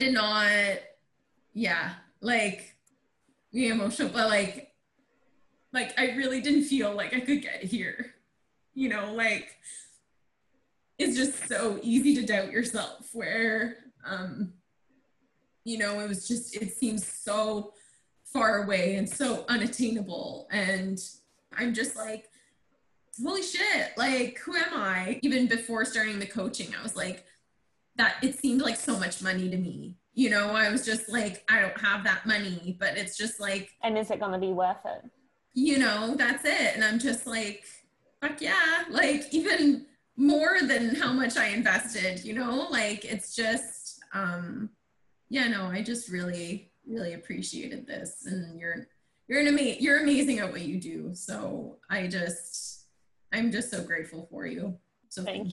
did not, yeah, like be emotional, but like I really didn't feel like I could get here. Like it's just so easy to doubt yourself where it was just it seems so far away and so unattainable. And I'm just like, holy shit, like who am I? Even before starting the coaching, I was like, that it seemed like so much money to me. I was just like, I don't have that money, but it's just like, And is it going to be worth it? that's it. And I'm just like, fuck yeah, like even more than how much I invested, like it's just, yeah, no, I just really, really appreciated this. And you're amazing at what you do. So I'm just so grateful for you. So thank Thank you.